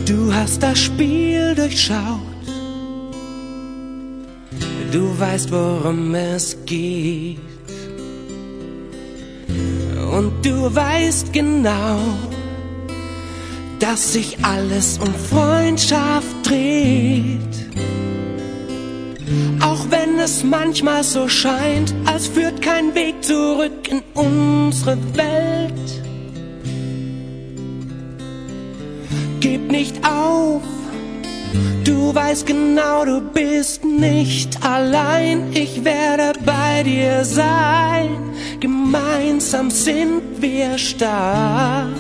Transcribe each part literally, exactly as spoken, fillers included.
Du hast das Spiel durchschaut. Du weißt, worum es geht. Und du weißt genau, dass sich alles um Freundschaft dreht. Auch wenn es manchmal so scheint, als führt kein Weg zurück in unsere Welt. Gib nicht auf, du weißt genau, du bist nicht allein. Ich werde bei dir sein, gemeinsam sind wir stark.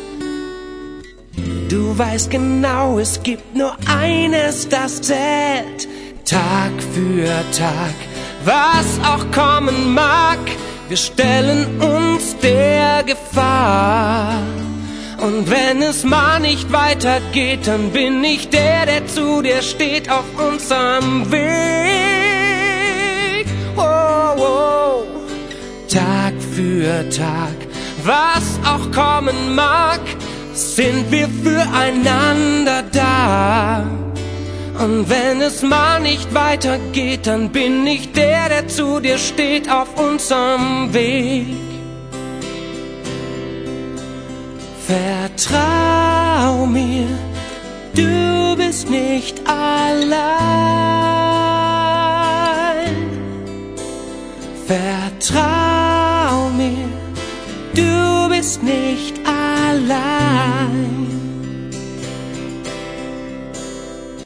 Du weißt genau, es gibt nur eines, das zählt. Tag für Tag, was auch kommen mag, wir stellen uns der Gefahr. Und wenn es mal nicht weitergeht, dann bin ich der, der zu dir steht auf unserem Weg. Oh, oh. Tag für Tag, was auch kommen mag, sind wir füreinander da. Und wenn es mal nicht weitergeht, dann bin ich der, der zu dir steht auf unserem Weg. Vertrau mir, du bist nicht allein. Vertrau mir, du bist nicht allein.